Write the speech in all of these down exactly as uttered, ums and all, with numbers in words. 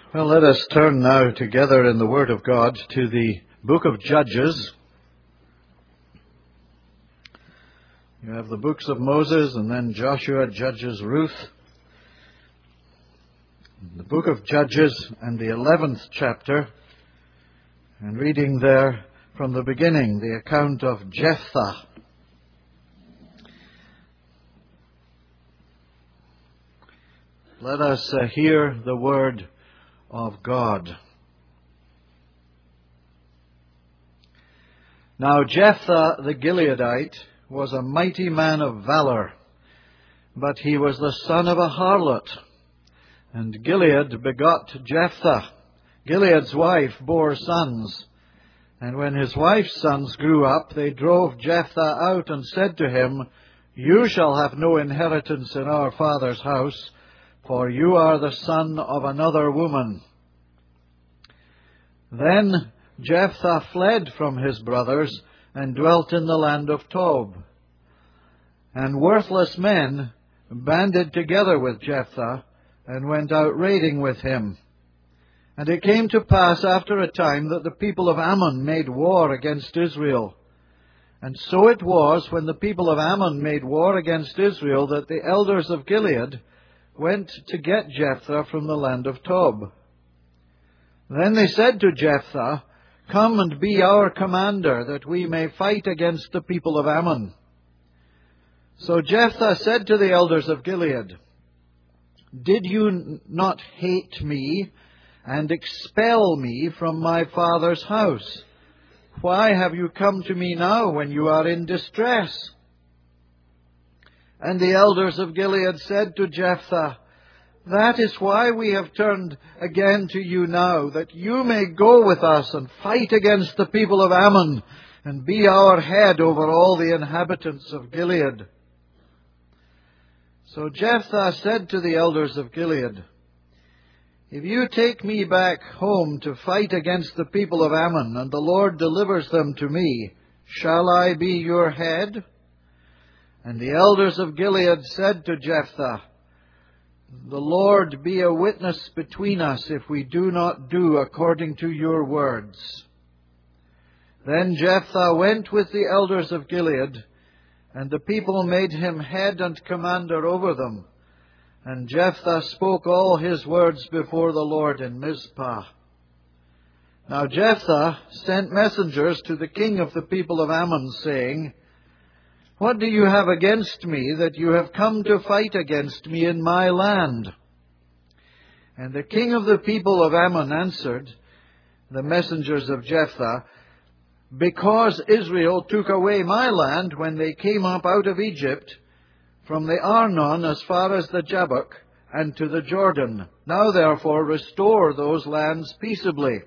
Well, let us turn now together in the Word of God to the book of Judges. You have the books of Moses and then Joshua, Judges, Ruth. The book of Judges and the eleventh chapter, and reading there from the beginning, the account of Jephthah. Let us uh, hear the word of God. Now Jephthah the Gileadite was a mighty man of valor, but he was the son of a harlot. And Gilead begot Jephthah. Gilead's wife bore sons. And when his wife's sons grew up, they drove Jephthah out and said to him, "You shall have no inheritance in our father's house, for you are the son of another woman." Then Jephthah fled from his brothers and dwelt in the land of Tob. And worthless men banded together with Jephthah and went out raiding with him. And it came to pass after a time that the people of Ammon made war against Israel. And so it was, when the people of Ammon made war against Israel, that the elders of Gilead went to get Jephthah from the land of Tob. Then they said to Jephthah, "Come and be our commander, that we may fight against the people of Ammon." So Jephthah said to the elders of Gilead, "Did you not hate me and expel me from my father's house? Why have you come to me now when you are in distress?" And the elders of Gilead said to Jephthah, "That is why we have turned again to you now, that you may go with us and fight against the people of Ammon, and be our head over all the inhabitants of Gilead." So Jephthah said to the elders of Gilead, "If you take me back home to fight against the people of Ammon, and the Lord delivers them to me, shall I be your head?" And the elders of Gilead said to Jephthah, "The Lord be a witness between us if we do not do according to your words." Then Jephthah went with the elders of Gilead, and the people made him head and commander over them. And Jephthah spoke all his words before the Lord in Mizpah. Now Jephthah sent messengers to the king of the people of Ammon, saying, "What do you have against me, that you have come to fight against me in my land?" And the king of the people of Ammon answered the messengers of Jephthah, "Because Israel took away my land when they came up out of Egypt, from the Arnon as far as the Jabbok, and to the Jordan. Now therefore restore those lands peaceably."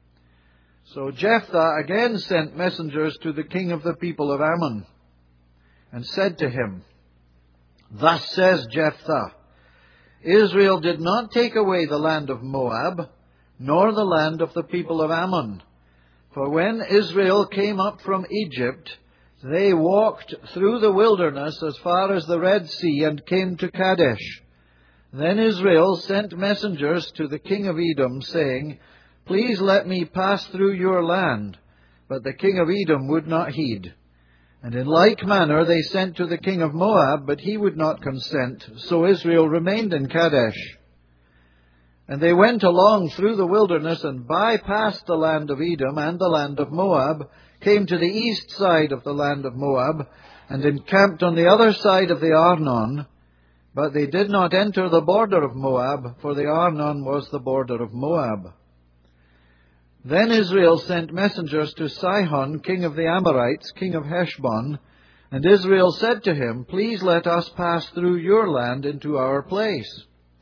So Jephthah again sent messengers to the king of the people of Ammon, and said to him, "Thus says Jephthah, Israel did not take away the land of Moab, nor the land of the people of Ammon. For when Israel came up from Egypt, they walked through the wilderness as far as the Red Sea and came to Kadesh. Then Israel sent messengers to the king of Edom, saying, Please let me pass through your land. But the king of Edom would not heed. And in like manner they sent to the king of Moab, but he would not consent. So Israel remained in Kadesh. And they went along through the wilderness and bypassed the land of Edom and the land of Moab, came to the east side of the land of Moab, and encamped on the other side of the Arnon. But they did not enter the border of Moab, for the Arnon was the border of Moab. Then Israel sent messengers to Sihon, king of the Amorites, king of Heshbon. And Israel said to him, Please let us pass through your land into our place.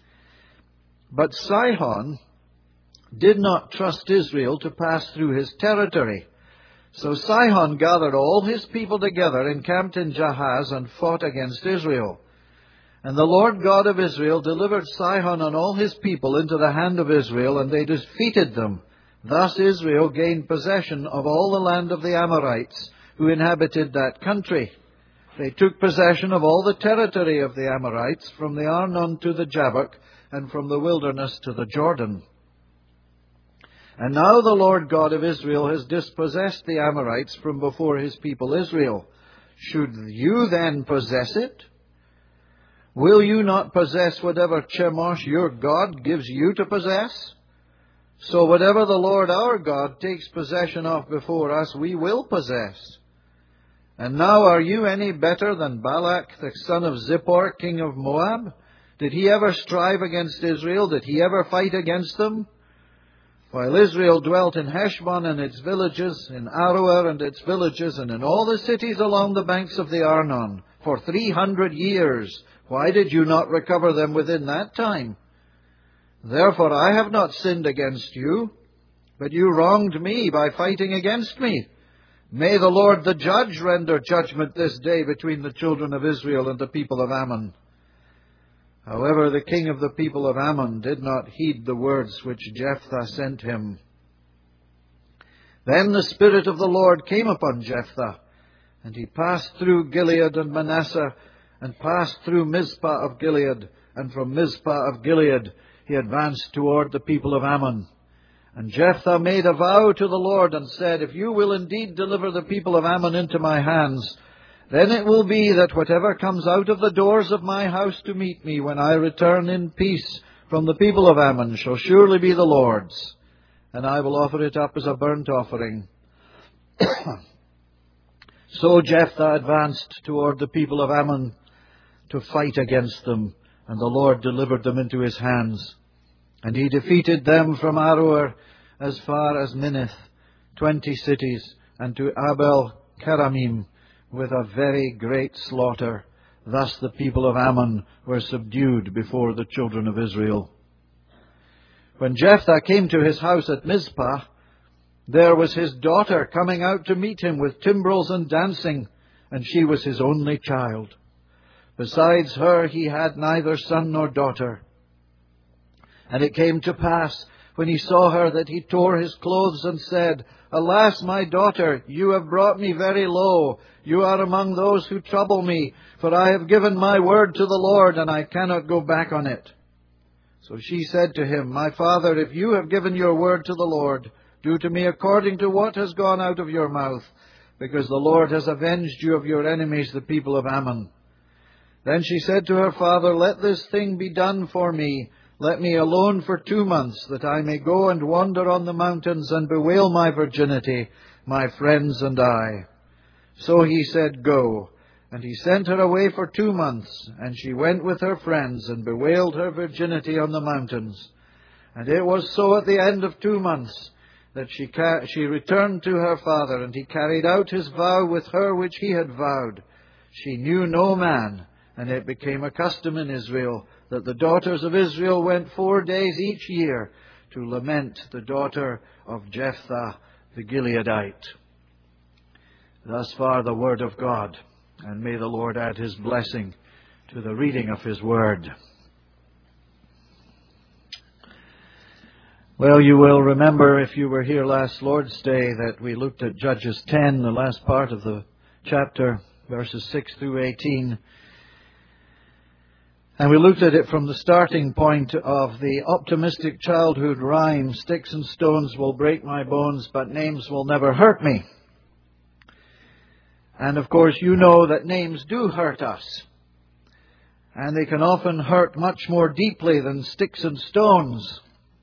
But Sihon did not trust Israel to pass through his territory. So Sihon gathered all his people together, encamped in Jahaz, and fought against Israel. And the Lord God of Israel delivered Sihon and all his people into the hand of Israel, and they defeated them. Thus Israel gained possession of all the land of the Amorites, who inhabited that country. They took possession of all the territory of the Amorites, from the Arnon to the Jabbok, and from the wilderness to the Jordan. And now the Lord God of Israel has dispossessed the Amorites from before his people Israel. Should you then possess it? Will you not possess whatever Chemosh your God gives you to possess? So whatever the Lord our God takes possession of before us, we will possess. And now are you any better than Balak, the son of Zippor, king of Moab? Did he ever strive against Israel? Did he ever fight against them? While Israel dwelt in Heshbon and its villages, in Aroer and its villages, and in all the cities along the banks of the Arnon, for three hundred years, why did you not recover them within that time? Therefore I have not sinned against you, but you wronged me by fighting against me. May the Lord the judge render judgment this day between the children of Israel and the people of Ammon. However, the king of the people of Ammon did not heed the words which Jephthah sent him. Then the Spirit of the Lord came upon Jephthah, and he passed through Gilead and Manasseh, and passed through Mizpah of Gilead, and from Mizpah of Gilead he advanced toward the people of Ammon. And Jephthah made a vow to the Lord, and said, If you will indeed deliver the people of Ammon into my hands, then it will be that whatever comes out of the doors of my house to meet me when I return in peace from the people of Ammon shall surely be the Lord's, and I will offer it up as a burnt offering. So Jephthah advanced toward the people of Ammon to fight against them, and the Lord delivered them into his hands. And he defeated them from Aroer as far as Minnith, twenty cities, and to Abel Keramim, with a very great slaughter. Thus the people of Ammon were subdued before the children of Israel. When Jephthah came to his house at Mizpah, there was his daughter coming out to meet him with timbrels and dancing, and she was his only child. Besides her he had neither son nor daughter. And it came to pass, when he saw her, that he tore his clothes and said, Alas, my daughter, you have brought me very low. You are among those who trouble me, for I have given my word to the Lord, and I cannot go back on it. So she said to him, My father, if you have given your word to the Lord, do to me according to what has gone out of your mouth, because the Lord has avenged you of your enemies, the people of Ammon. Then she said to her father, Let this thing be done for me. Let me alone for two months, that I may go and wander on the mountains and bewail my virginity, my friends and I. So he said, Go. And he sent her away for two months, and she went with her friends and bewailed her virginity on the mountains. And it was so at the end of two months that she ca- she returned to her father, and he carried out his vow with her which he had vowed. She knew no man, and it became a custom in Israel that the daughters of Israel went four days each year to lament the daughter of Jephthah the Gileadite. Thus far the word of God, and may the Lord add his blessing to the reading of his word. Well, you will remember, if you were here last Lord's Day, that we looked at Judges ten, the last part of the chapter, verses six through eighteen. And we looked at it from the starting point of the optimistic childhood rhyme, Sticks and stones will break my bones, but names will never hurt me. And of course you know that names do hurt us. And they can often hurt much more deeply than sticks and stones.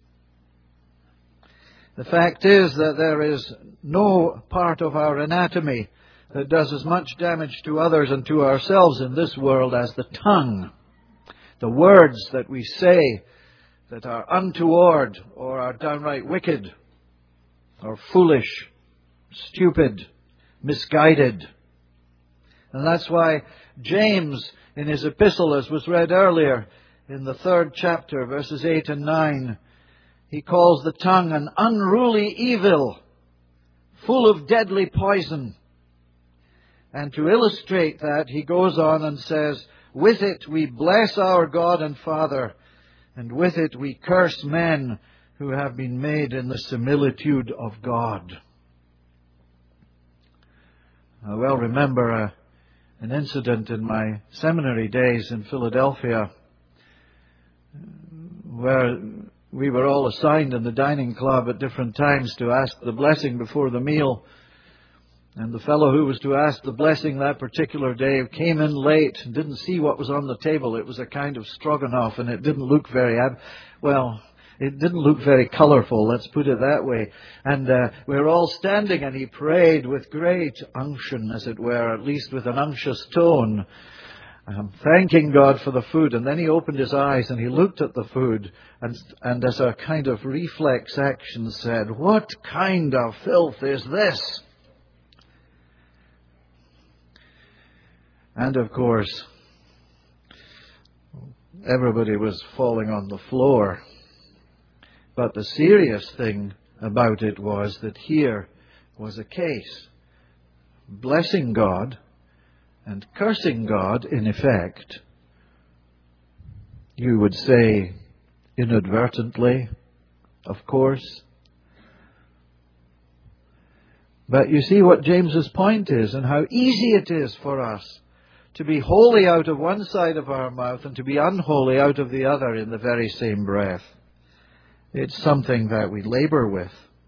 The fact is that there is no part of our anatomy that does as much damage to others and to ourselves in this world as the tongue. The words that we say that are untoward or are downright wicked or foolish, stupid, misguided. And that's why James, in his epistle, as was read earlier, in the third chapter, verses eight and nine, he calls the tongue an unruly evil, full of deadly poison. And to illustrate that, he goes on and says, With it we bless our God and Father, and with it we curse men who have been made in the similitude of God. I well remember a, an incident in my seminary days in Philadelphia where we were all assigned in the dining club at different times to ask the blessing before the meal. And the fellow who was to ask the blessing that particular day came in late and didn't see what was on the table. It was a kind of stroganoff, and it didn't look very, ab- well, it didn't look very colorful, let's put it that way. And uh, we were all standing, and he prayed with great unction, as it were, at least with an unctuous tone, um, thanking God for the food. And then he opened his eyes and he looked at the food, and, and as a kind of reflex action said, "What kind of filth is this?" And of course, everybody was falling on the floor. But the serious thing about it was that here was a case. Blessing God and cursing God, in effect, you would say inadvertently, of course. But you see what James's point is, and how easy it is for us to be holy out of one side of our mouth and to be unholy out of the other in the very same breath. It's something that we labor with.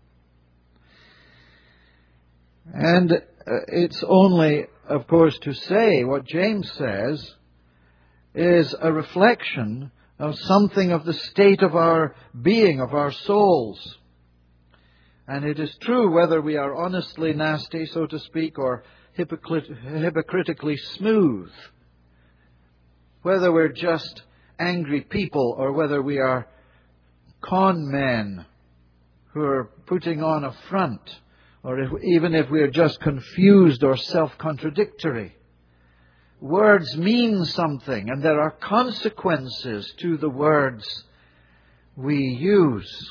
And uh, it's only, of course, to say what James says is a reflection of something of the state of our being, of our souls. And it is true whether we are honestly nasty, so to speak, or hypocrit- hypocritically smooth. Whether we're just angry people or whether we are con men who are putting on a front, or if, even if we're just confused or self-contradictory. Words mean something, and there are consequences to the words we use.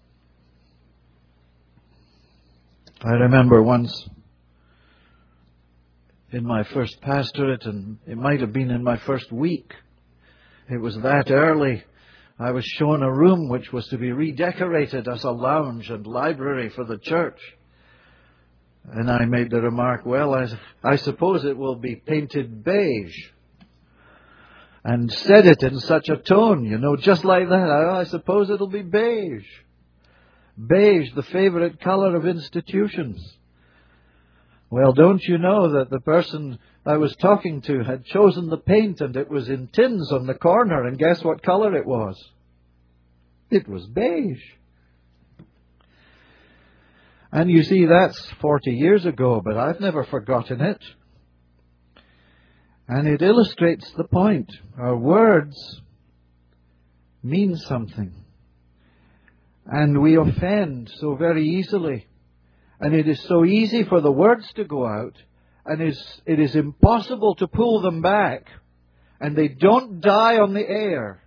I remember once in my first pastorate, and it might have been in my first week, it was that early, I was shown a room which was to be redecorated as a lounge and library for the church. And I made the remark, well, I, I suppose it will be painted beige. And said it in such a tone, you know, just like that. I, I suppose it'll be beige. Beige, the favorite color of institutions. Well, don't you know that the person I was talking to had chosen the paint, and it was in tins on the corner, and guess what color it was? It was beige. And you see, that's forty years ago, but I've never forgotten it. And it illustrates the point. Our words mean something. And we offend so very easily. And it is so easy for the words to go out, and it is, it is impossible to pull them back. And they don't die on the air,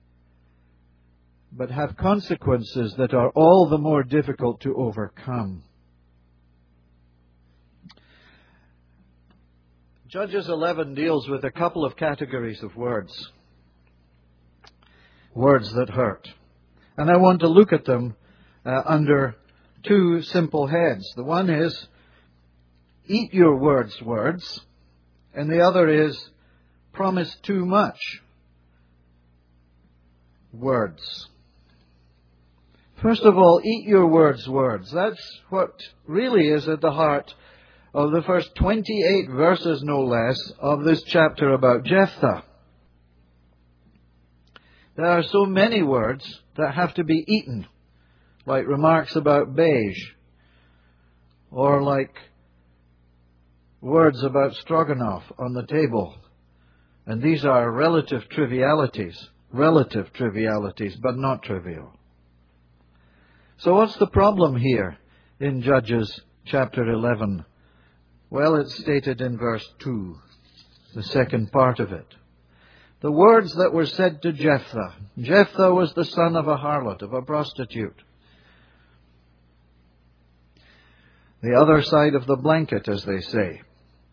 but have consequences that are all the more difficult to overcome. Judges eleven deals with a couple of categories of words. Words that hurt. And I want to look at them uh, under two simple heads. The one is, eat your words, words. And the other is, promise too much, words. First of all, eat your words, words. That's what really is at the heart of the first twenty-eight verses, no less, of this chapter about Jephthah. There are so many words that have to be eaten, like remarks about beige, or like words about stroganoff on the table. And these are relative trivialities, relative trivialities, but not trivial. So what's the problem here in Judges chapter eleven? Well, it's stated in verse two, the second part of it. The words that were said to Jephthah. Jephthah was the son of a harlot, of a prostitute. The other side of the blanket, as they say.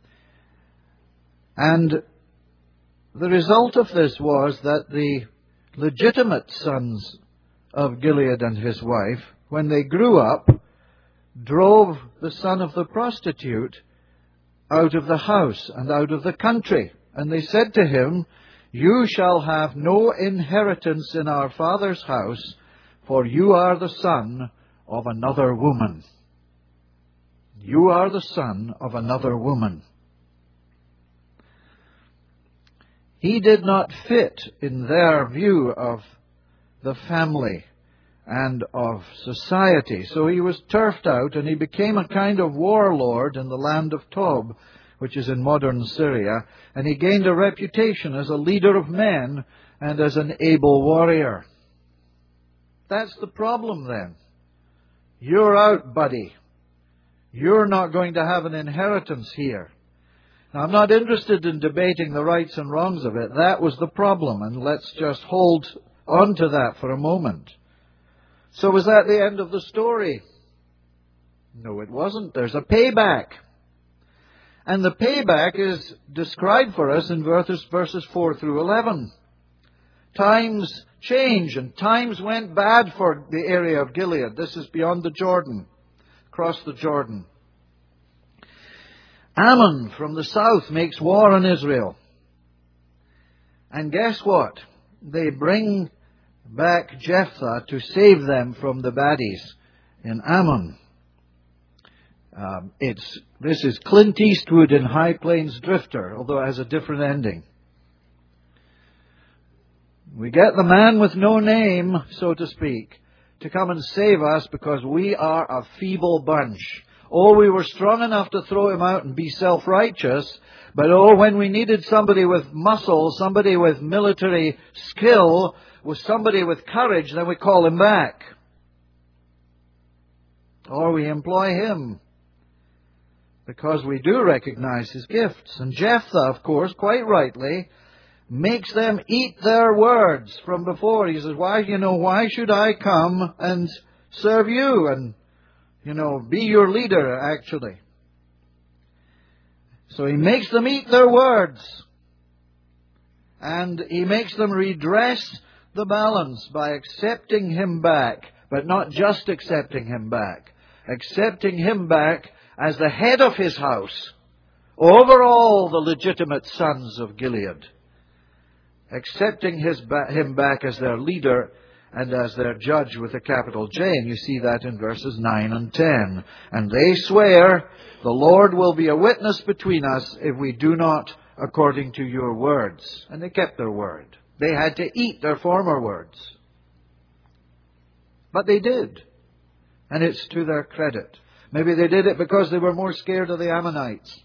And the result of this was that the legitimate sons of Gilead and his wife, when they grew up, drove the son of the prostitute out of the house and out of the country. And they said to him, "You shall have no inheritance in our father's house, for you are the son of another woman. You are the son of another woman. He did not fit in their view of the family and of society. So he was turfed out, and he became a kind of warlord in the land of Tob, which is in modern Syria, and he gained a reputation as a leader of men and as an able warrior. That's the problem then. You're out, buddy. You're not going to have an inheritance here. Now, I'm not interested in debating the rights and wrongs of it. That was the problem, and let's just hold on to that for a moment. So was that the end of the story? No, it wasn't. There's a payback. And the payback is described for us in verses, verses four through eleven. Times change, and times went bad for the area of Gilead. This is beyond the Jordan, across the Jordan. Ammon from the south makes war on Israel. And guess what? They bring back Jephthah to save them from the baddies in Ammon. Um, it's this is Clint Eastwood in High Plains Drifter, although it has a different ending. We get the man with no name, so to speak, to come and save us because we are a feeble bunch. Oh, we were strong enough to throw him out and be self-righteous, but oh, when we needed somebody with muscle, somebody with military skill, with somebody with courage, then we call him back. Or we employ him because we do recognize his gifts. And Jephthah, of course, quite rightly, makes them eat their words from before. He says, why, you know, why should I come and serve you and, you know, be your leader, actually? So he makes them eat their words. And he makes them redress the balance by accepting him back, but not just accepting him back, accepting him back as the head of his house over all the legitimate sons of Gilead, accepting his ba- him back as their leader and as their judge with a capital J. And you see that in verses nine and ten. And they swear, the Lord will be a witness between us if we do not according to your words. And they kept their word. They had to eat their former words. But they did. And it's to their credit. Maybe they did it because they were more scared of the Ammonites.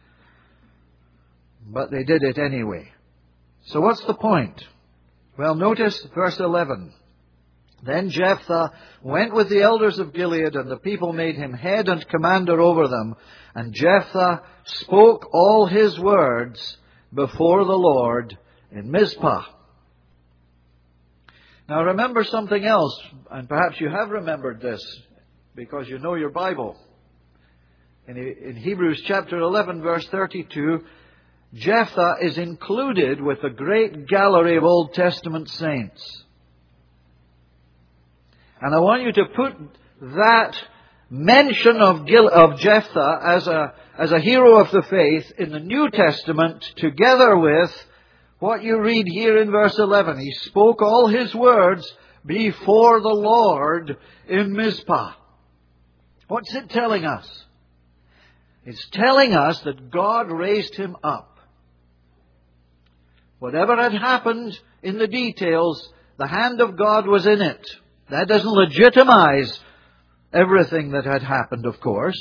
But they did it anyway. So what's the point? Well, notice verse eleven. Then Jephthah went with the elders of Gilead, and the people made him head and commander over them. And Jephthah spoke all his words before the Lord in Mizpah. Now remember something else, and perhaps you have remembered this because you know your Bible. In, in Hebrews chapter eleven, verse thirty-two, Jephthah is included with the great gallery of Old Testament saints. And I want you to put that mention of, Gil, of Jephthah as a, as a hero of the faith in the New Testament together with what you read here in verse eleven. He spoke all his words before the Lord in Mizpah. What's it telling us? It's telling us that God raised him up. Whatever had happened in the details, the hand of God was in it. That doesn't legitimize everything that had happened, of course.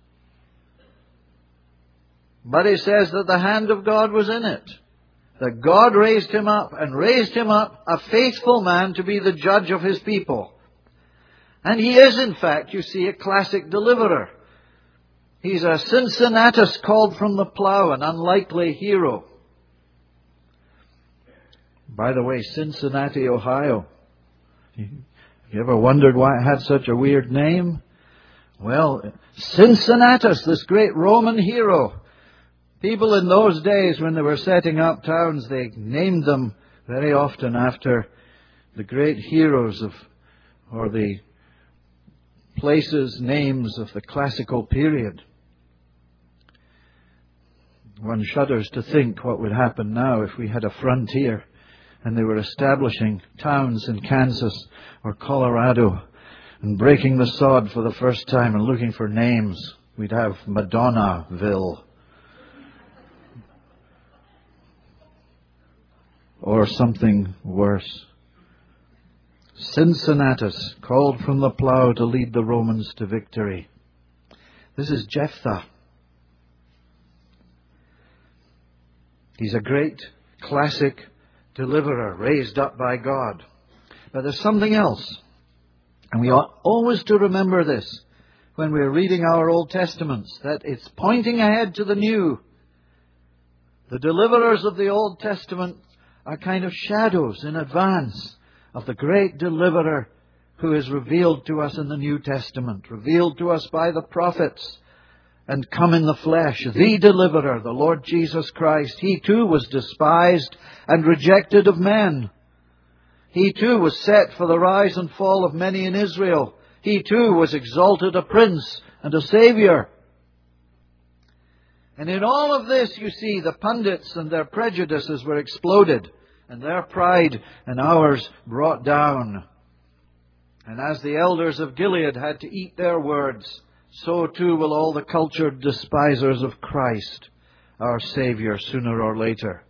But it says that the hand of God was in it. That God raised him up and raised him up a faithful man to be the judge of his people. And he is, in fact, you see, a classic deliverer. He's a Cincinnatus called from the plow, an unlikely hero. By the way, Cincinnati, Ohio. You ever wondered why it had such a weird name? Well, Cincinnatus, this great Roman hero. People in those days, when they were setting up towns, they named them very often after the great heroes of, or the places, names of the classical period. One shudders to think what would happen now if we had a frontier and they were establishing towns in Kansas or Colorado and breaking the sod for the first time and looking for names. We'd have Madonnaville or something worse. Cincinnatus, called from the plough to lead the Romans to victory. This is Jephthah. He's a great classic deliverer raised up by God. But there's something else. And we ought always to remember this when we're reading our Old Testaments, that it's pointing ahead to the new. The deliverers of the Old Testament are kind of shadows in advance of the great deliverer who is revealed to us in the New Testament, revealed to us by the prophets and come in the flesh. The deliverer, the Lord Jesus Christ, He too was despised and rejected of men. He too was set for the rise and fall of many in Israel. He too was exalted a prince and a saviour. And in all of this, you see, the pundits and their prejudices were exploded, and their pride and ours brought down. And as the elders of Gilead had to eat their words, so too will all the cultured despisers of Christ, our Saviour, sooner or later.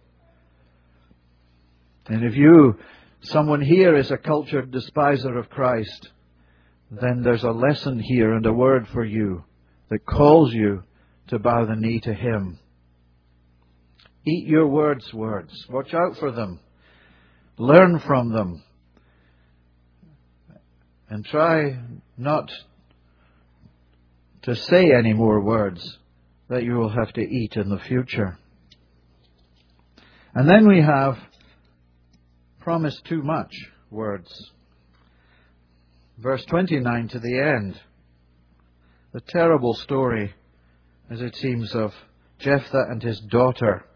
And if you, someone here, is a cultured despiser of Christ, then there's a lesson here and a word for you that calls you to bow the knee to Him. Eat your words, words. Watch out for them. Learn from them. And try not to say any more words that you will have to eat in the future. And then we have promise too much words. Verse twenty-nine to the end. The terrible story, as it seems, of Jephthah and his daughter.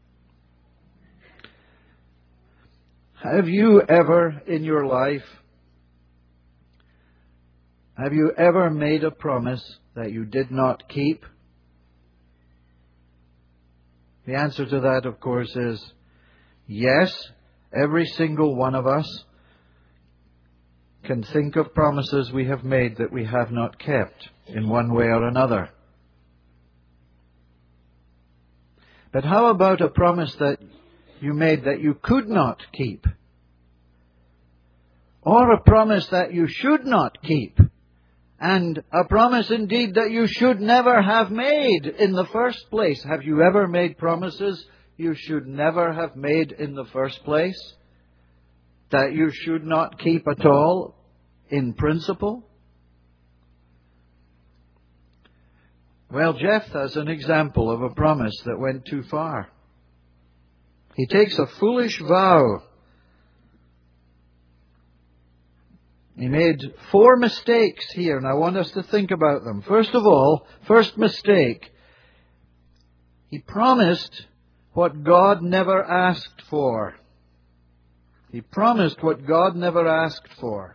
Have you ever in your life, have you ever made a promise that you did not keep? The answer to that, of course, is yes. Every single one of us can think of promises we have made that we have not kept in one way or another. But how about a promise that you made that you could not keep? Or a promise that you should not keep? And a promise indeed that you should never have made in the first place. Have you ever made promises you should never have made in the first place? That you should not keep at all in principle? Well, Jephthah is an example of a promise that went too far. He takes a foolish vow. He made four mistakes here, and I want us to think about them. First of all, first mistake, he promised what God never asked for. He promised what God never asked for.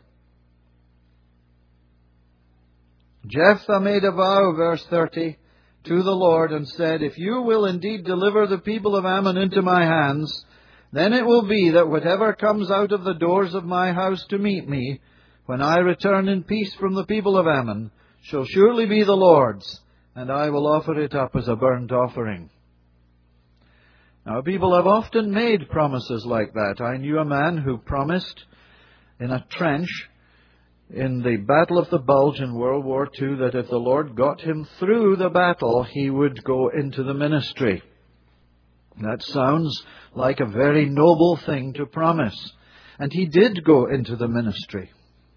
Jephthah made a vow, verse thirty, to the Lord and said, "If you will indeed deliver the people of Ammon into my hands, then it will be that whatever comes out of the doors of my house to meet me, when I return in peace from the people of Ammon, shall surely be the Lord's, and I will offer it up as a burnt offering." Now, people have often made promises like that. I knew a man who promised in a trench in the Battle of the Bulge in World War Two that if the Lord got him through the battle, he would go into the ministry. That sounds like a very noble thing to promise. And he did go into the ministry.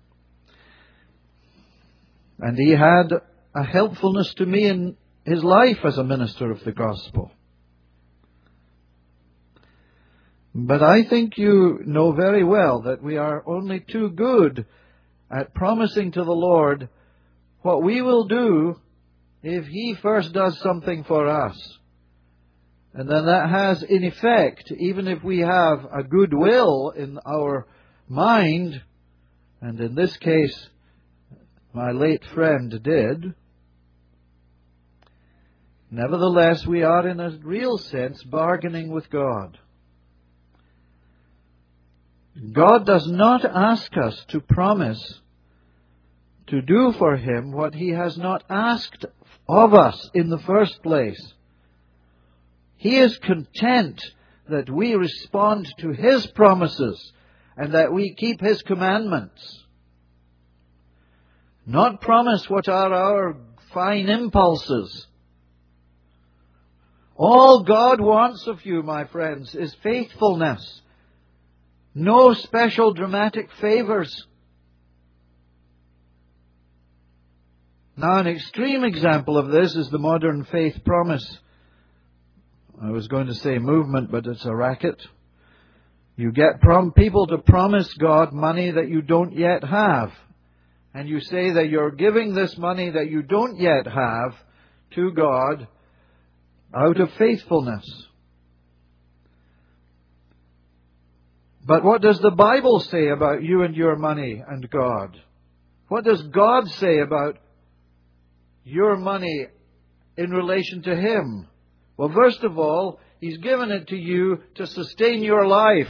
And he had a helpfulness to me in his life as a minister of the gospel. But I think you know very well that we are only too good at promising to the Lord what we will do if He first does something for us. And then that has, in effect, even if we have a good will in our mind, and in this case, my late friend did, nevertheless, we are in a real sense bargaining with God. God does not ask us to promise to do for Him what He has not asked of us in the first place. He is content that we respond to His promises and that we keep His commandments. Not promise what are our fine impulses. All God wants of you, my friends, is faithfulness. No special dramatic favors. Now, an extreme example of this is the modern faith promise. I was going to say movement, but it's a racket. You get prom- people to promise God money that you don't yet have. And you say that you're giving this money that you don't yet have to God out of faithfulness. But what does the Bible say about you and your money and God? What does God say about your money in relation to Him? Well, first of all, He's given it to you to sustain your life.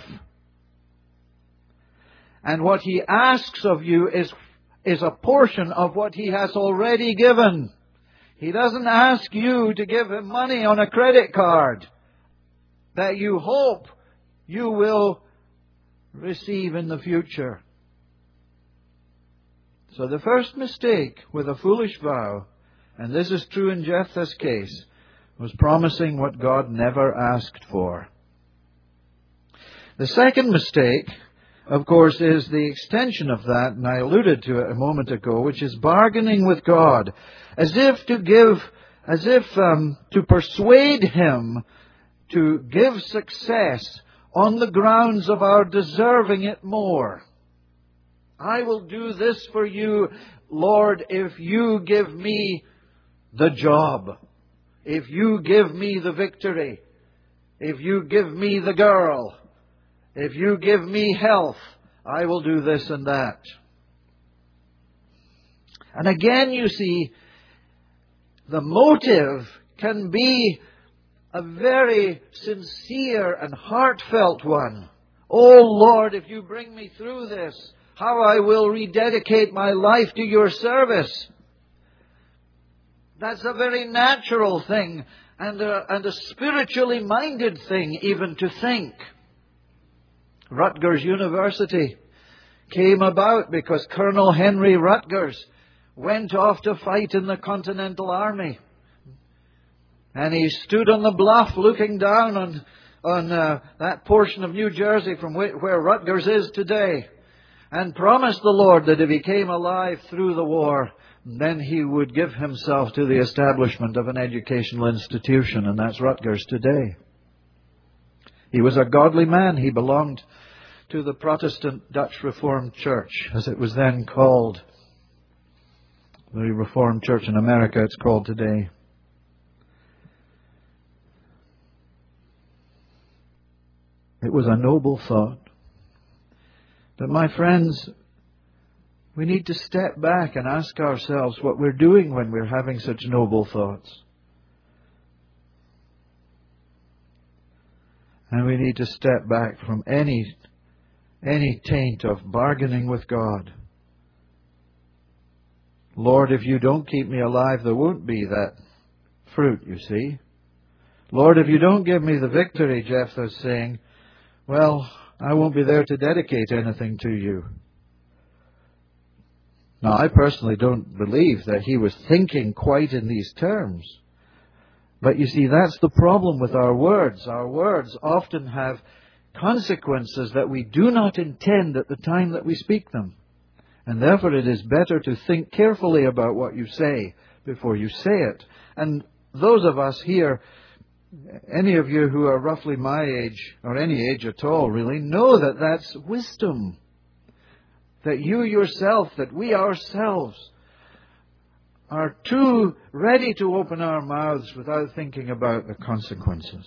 And what He asks of you is, is a portion of what He has already given. He doesn't ask you to give Him money on a credit card that you hope you will receive in the future. So the first mistake with a foolish vow, and this is true in Jephthah's case, was promising what God never asked for. The second mistake, of course, is the extension of that, and I alluded to it a moment ago, which is bargaining with God, as if to give, as if um, to persuade Him to give success on the grounds of our deserving it more. I will do this for you, Lord, if you give me the job. If you give me the victory, if you give me the girl, if you give me health, I will do this and that. And again, you see, the motive can be a very sincere and heartfelt one. Oh Lord, if you bring me through this, how I will rededicate my life to your service. That's a very natural thing, and a, and a spiritually minded thing even to think. Rutgers University came about because Colonel Henry Rutgers went off to fight in the Continental Army. And he stood on the bluff looking down on, on uh, that portion of New Jersey from wh- where Rutgers is today, and promised the Lord that if he came alive through the war, then he would give himself to the establishment of an educational institution, and that's Rutgers today. He was a godly man. He belonged to the Protestant Dutch Reformed Church, as it was then called. The Reformed Church in America, it's called today. It was a noble thought. But my friends, we need to step back and ask ourselves what we're doing when we're having such noble thoughts. And we need to step back from any, any taint of bargaining with God. Lord, if you don't keep me alive, there won't be that fruit, you see. Lord, if you don't give me the victory, Jephthah's saying, well, I won't be there to dedicate anything to you. Now, I personally don't believe that he was thinking quite in these terms. But you see, that's the problem with our words. Our words often have consequences that we do not intend at the time that we speak them. And therefore it is better to think carefully about what you say before you say it. And those of us here, any of you who are roughly my age, or any age at all really, know that that's wisdom. That you yourself, that we ourselves are too ready to open our mouths without thinking about the consequences.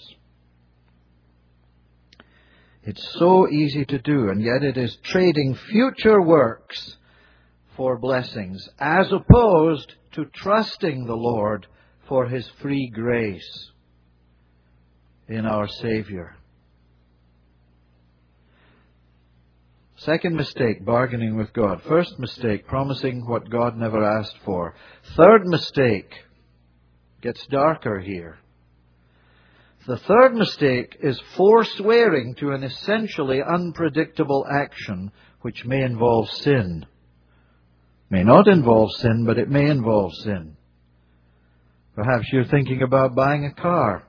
It's so easy to do, and yet it is trading future works for blessings, as opposed to trusting the Lord for His free grace in our Savior. Second mistake, bargaining with God. First mistake, promising what God never asked for. Third mistake, gets darker here. The third mistake is forswearing to an essentially unpredictable action which may involve sin. May not involve sin, but it may involve sin. Perhaps you're thinking about buying a car.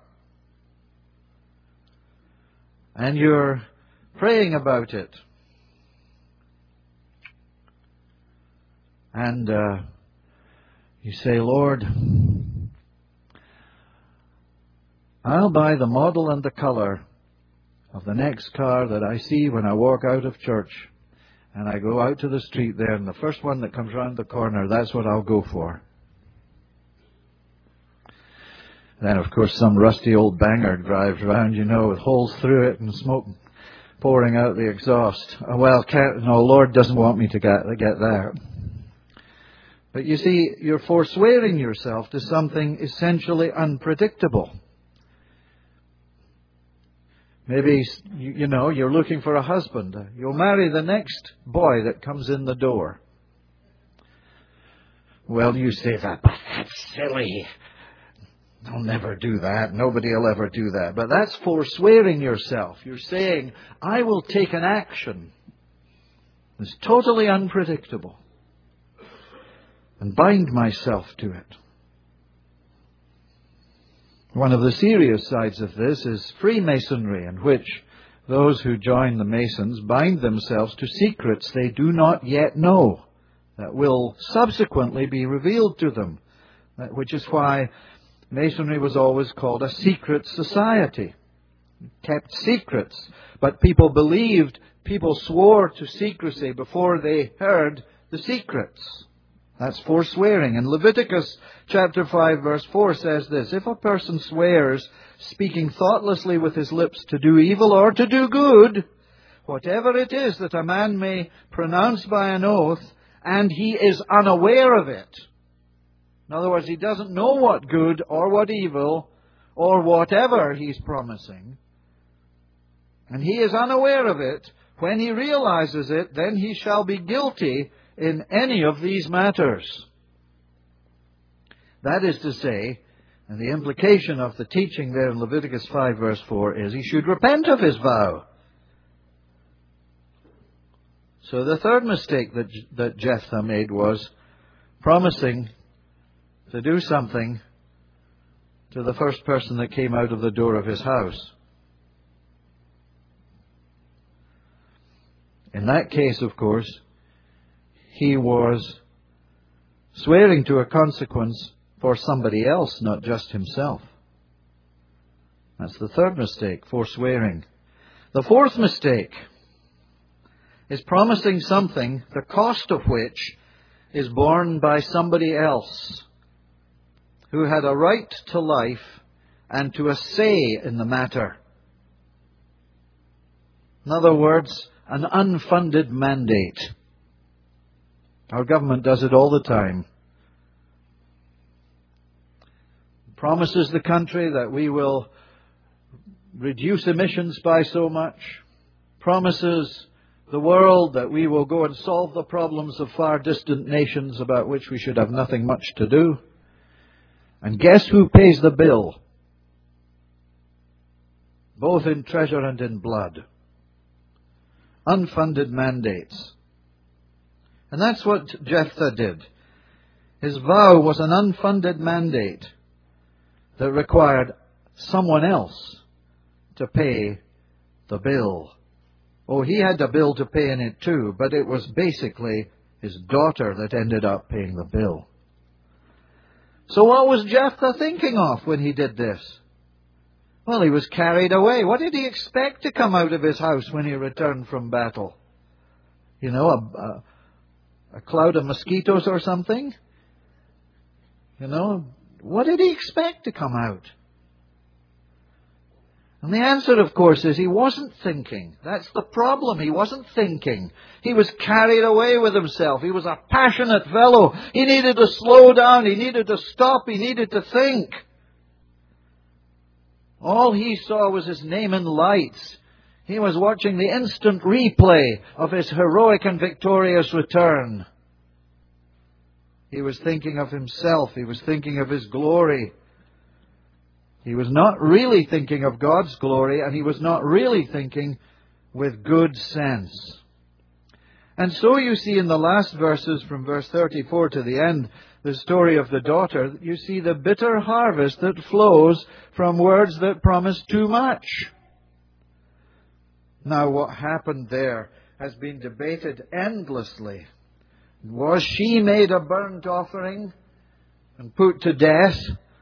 And you're praying about it. And uh, you say, Lord, I'll buy the model and the color of the next car that I see when I walk out of church. And I go out to the street there, and the first one that comes round the corner, that's what I'll go for. Then, of course, some rusty old banger drives round, you know, with holes through it and smoke pouring out the exhaust. Oh, well, can't, no, Lord doesn't want me to get, get that. But you see, you're forswearing yourself to something essentially unpredictable. Maybe, you know, you're looking for a husband. You'll marry the next boy that comes in the door. Well, you say that, but that's silly. I'll never do that. Nobody will ever do that. But that's forswearing yourself. You're saying, I will take an action that's totally unpredictable and bind myself to it. One of the serious sides of this is Freemasonry, in which those who join the Masons bind themselves to secrets they do not yet know, that will subsequently be revealed to them, which is why Masonry was always called a secret society. It kept secrets, but people believed, people swore to secrecy before they heard the secrets. That's forswearing. And Leviticus chapter five verse four says this, if a person swears, speaking thoughtlessly with his lips to do evil or to do good, whatever it is that a man may pronounce by an oath, and he is unaware of it. In other words, he doesn't know what good or what evil or whatever he's promising, and he is unaware of it. When he realizes it, then he shall be guilty in any of these matters. That is to say, and the implication of the teaching there in Leviticus five verse four is he should repent of his vow. So the third mistake that, that Jephthah made was promising to do something to the first person that came out of the door of his house. In that case, of course, he was swearing to a consequence for somebody else, not just himself. That's the third mistake, forswearing. The fourth mistake is promising something, the cost of which is borne by somebody else who had a right to life and to a say in the matter. In other words, an unfunded mandate. Our government does it all the time. Promises the country that we will reduce emissions by so much. Promises the world that we will go and solve the problems of far distant nations about which we should have nothing much to do. And guess who pays the bill? Both in treasure and in blood. Unfunded mandates. And that's what Jephthah did. His vow was an unfunded mandate that required someone else to pay the bill. Oh, he had a bill to pay in it too, but it was basically his daughter that ended up paying the bill. So what was Jephthah thinking of when he did this? Well, he was carried away. What did he expect to come out of his house when he returned from battle? You know, a, a, a cloud of mosquitoes or something? You know, what did he expect to come out? And the answer, of course, is he wasn't thinking. That's the problem. He wasn't thinking. He was carried away with himself. He was a passionate fellow. He needed to slow down. He needed to stop. He needed to think. All he saw was his name in lights. He was watching the instant replay of his heroic and victorious return. He was thinking of himself. He was thinking of his glory. He was not really thinking of God's glory, and he was not really thinking with good sense. And so you see in the last verses from verse thirty-four to the end, the story of the daughter, you see the bitter harvest that flows from words that promise too much. Now, what happened there has been debated endlessly. Was she made a burnt offering and put to death?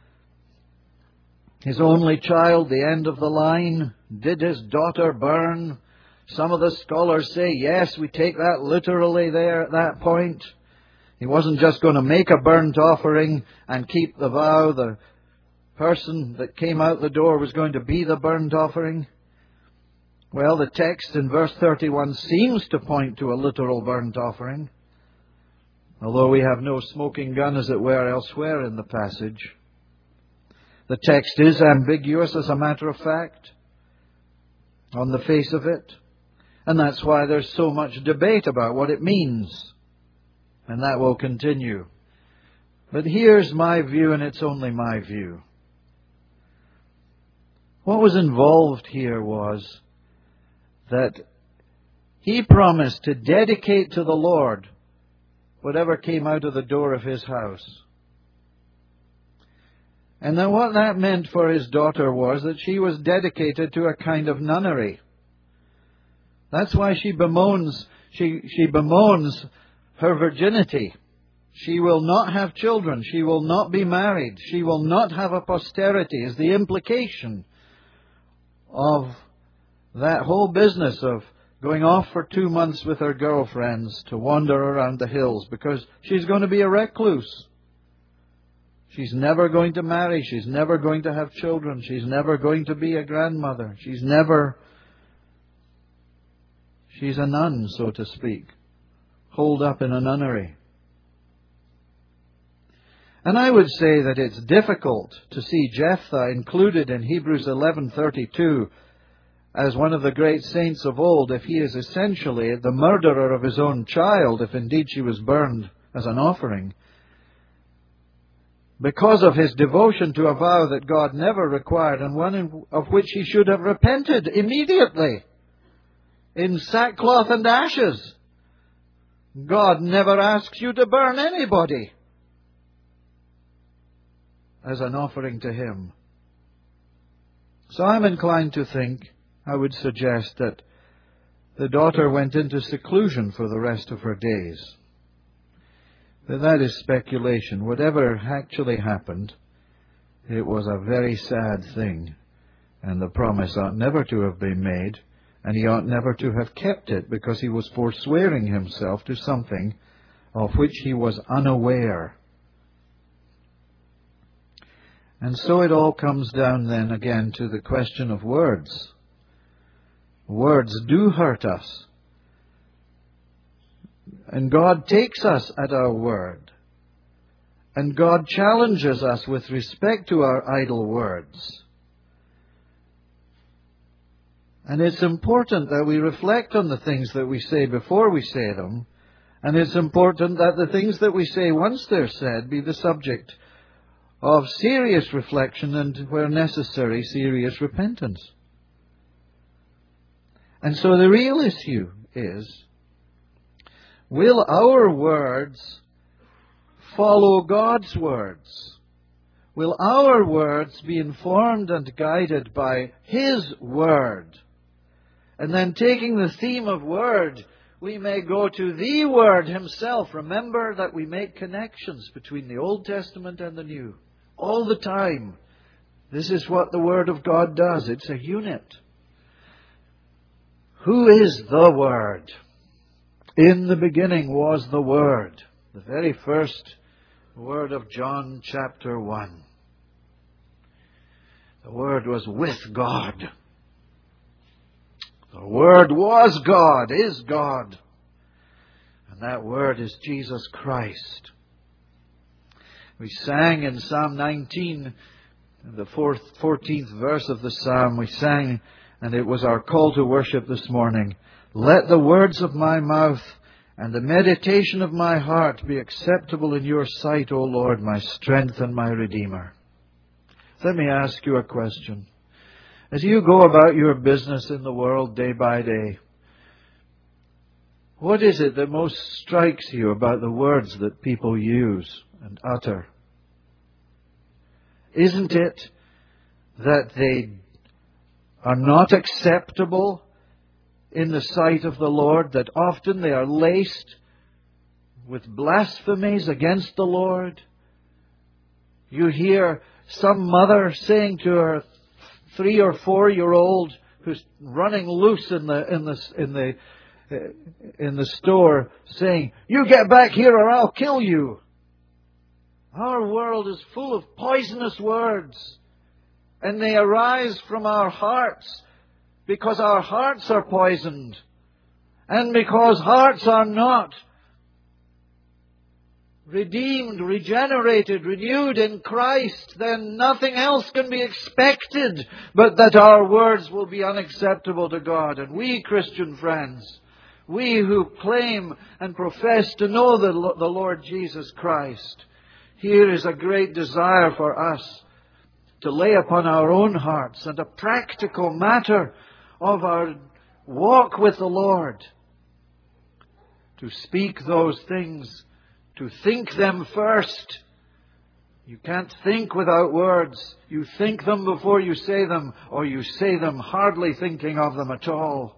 His only child, the end of the line. Did his daughter burn? Some of the scholars say, yes, we take that literally there at that point. He wasn't just going to make a burnt offering and keep the vow. The person that came out the door was going to be the burnt offering. Well, the text in verse thirty-one seems to point to a literal burnt offering, although we have no smoking gun, as it were, elsewhere in the passage. The text is ambiguous, as a matter of fact, on the face of it. And that's why there's so much debate about what it means. And that will continue. But here's my view, and it's only my view. What was involved here was that he promised to dedicate to the Lord whatever came out of the door of his house. And then what that meant for his daughter was that she was dedicated to a kind of nunnery. That's why she bemoans, she, she bemoans her virginity. She will not have children. She will not be married. She will not have a posterity, is the implication of that whole business of going off for two months with her girlfriends to wander around the hills, because she's going to be a recluse. She's never going to marry. She's never going to have children. She's never going to be a grandmother. She's never... She's a nun, so to speak, holed up in a nunnery. And I would say that it's difficult to see Jephthah included in Hebrews eleven thirty-two as one of the great saints of old, if he is essentially the murderer of his own child, if indeed she was burned as an offering, because of his devotion to a vow that God never required, and one in, of which he should have repented immediately, in sackcloth and ashes. God never asks you to burn anybody as an offering to Him. So I'm inclined to think, I would suggest that the daughter went into seclusion for the rest of her days. But that is speculation. Whatever actually happened, it was a very sad thing, and the promise ought never to have been made, and he ought never to have kept it, because he was forswearing himself to something of which he was unaware. And so it all comes down then again to the question of words. Words do hurt us. And God takes us at our word. And God challenges us with respect to our idle words. And it's important that we reflect on the things that we say before we say them. And it's important that the things that we say once they're said be the subject of serious reflection and, where necessary, serious repentance. And so the real issue is, will our words follow God's words? Will our words be informed and guided by His Word? And then taking the theme of Word, we may go to the Word Himself. Remember that we make connections between the Old Testament and the New all the time. This is what the Word of God does. It's a unit. Who is the Word? In the beginning was the Word. The very first word of John chapter one. The Word was with God. The Word was God, is God. And that Word is Jesus Christ. We sang in Psalm nineteen, the fourth, fourteenth verse of the Psalm, we sang, And it was our call to worship this morning. Let the words of my mouth and the meditation of my heart be acceptable in your sight, O Lord, my strength and my Redeemer. Let me ask you a question. As you go about your business in the world day by day, what is it that most strikes you about the words that people use and utter? Isn't it that they are not acceptable in the sight of the Lord, that often they are laced with blasphemies against the Lord? You hear some mother saying to her three or four year old who's running loose in the in the in the in the store, saying, "You get back here or I'll kill you." Our world is full of poisonous words, and they arise from our hearts because our hearts are poisoned, and because hearts are not redeemed, regenerated, renewed in Christ, then nothing else can be expected but that our words will be unacceptable to God. And we, Christian friends, we who claim and profess to know the, the Lord Jesus Christ, here is a great desire for us to lay upon our own hearts and a practical matter of our walk with the Lord, to speak those things, to think them first. You can't think without words. You think them before you say them, or you say them hardly thinking of them at all.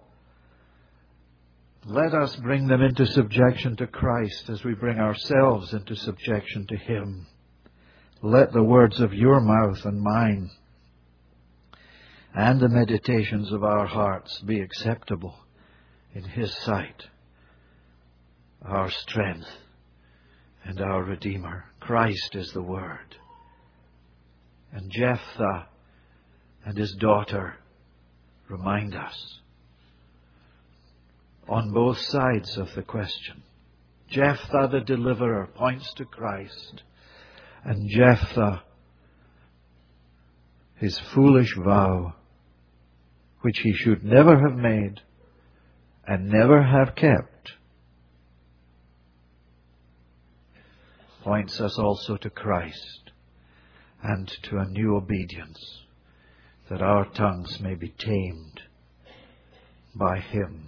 Let us bring them into subjection to Christ as we bring ourselves into subjection to Him. Let the words of your mouth and mine and the meditations of our hearts be acceptable in His sight, our strength and our Redeemer. Christ is the Word. And Jephthah and his daughter remind us on both sides of the question. Jephthah the deliverer points to Christ, and Jephthah, his foolish vow, which he should never have made and never have kept, points us also to Christ and to a new obedience, that our tongues may be tamed by Him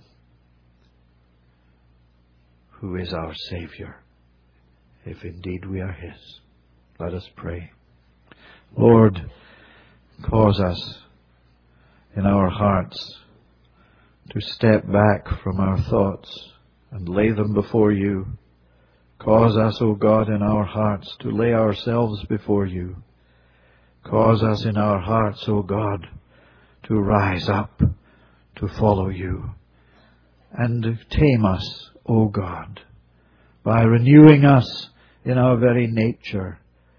who is our Savior, if indeed we are His. Let us pray. Lord, cause us in our hearts to step back from our thoughts and lay them before You. Cause us, O God, in our hearts to lay ourselves before You. Cause us in our hearts, O God, to rise up, to follow You. And tame us, O God, by renewing us in our very nature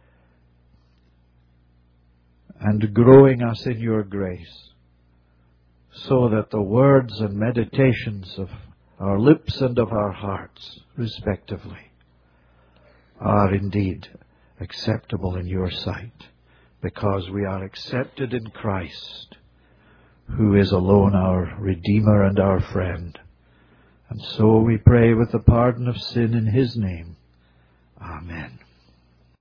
and growing us in Your grace, so that the words and meditations of our lips and of our hearts, respectively, are indeed acceptable in Your sight, because we are accepted in Christ, who is alone our Redeemer and our friend. And so we pray with the pardon of sin in His name. Amen.